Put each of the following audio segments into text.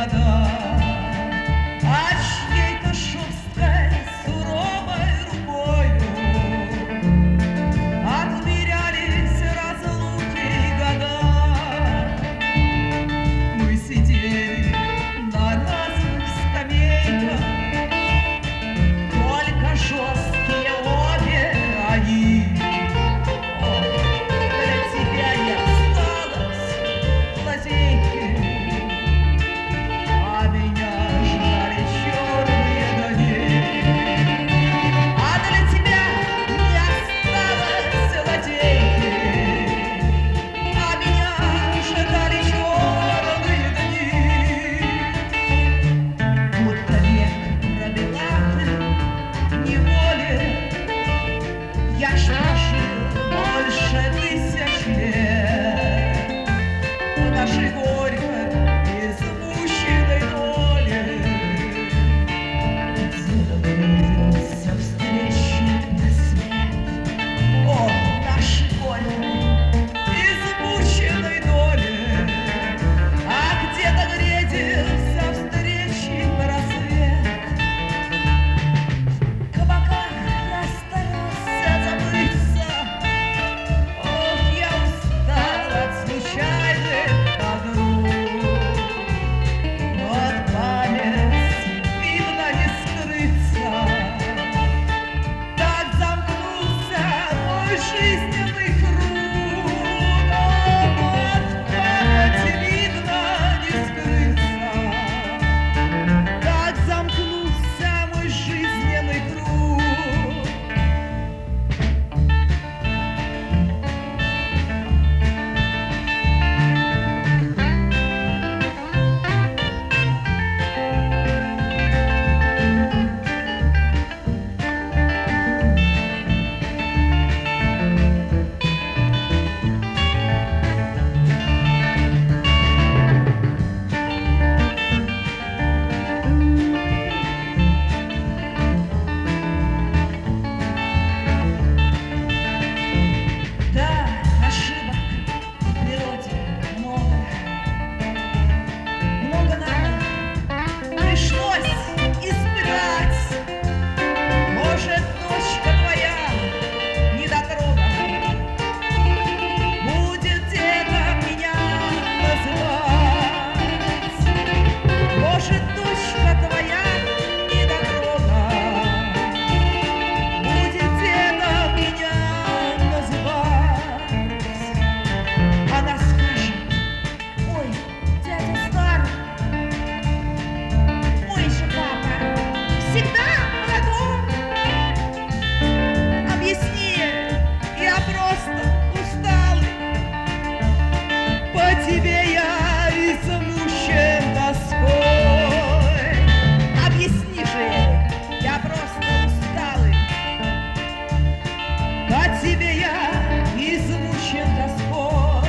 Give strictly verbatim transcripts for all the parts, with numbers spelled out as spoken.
года, а чьей-то шустрой, суровой рукою отмерялись разлуки и года. Мы сидели на разных скамейках, только жесткие обе они. О, для тебя я осталась в лазейке, а меня ждали черные дни. А для тебя не осталось в лазейке, а меня ждали черные дни. Будто век пробила ты неволе, я ж прожил больше тысяч лет в нашей горькой измученной доле. Где-то близился встречный на свет, о, нашей горькой измученной доле, а где-то грезился встречный рассвет. В кабаках я старался забыться, ох, я устал от случайных подруг, но от памяти видно не скрыться. Так замкнулся мой жизненный круг, но от памяти видно не скрыться. Так замкнулся мой жизненный круг. Да, ошибок в природе много, много надо пришлось испытать. Может, дочка твоя недотрога будет где-то меня называть. Может, дочка твоя недотрога будет где-то меня называть. Она скажет: ой, дядя старый, мой же папа всегда молодой. Объясни ей, я просто усталый, по тебе я измучен тоской. Объясни же ей, я просто усталый, по тебе я измучен тоской.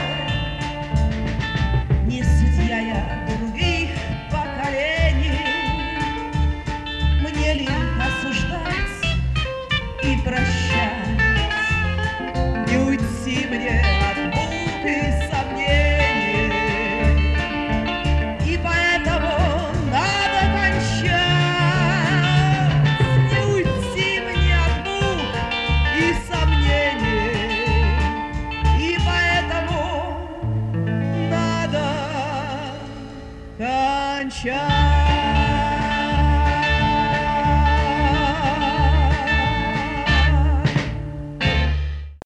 Не судья я других поколений, мне ли осуждать и прощать, не уйти мне от мук и сомнений. И поэтому надо кончать, не уйти мне от мук и сомнений. И поэтому надо кончать.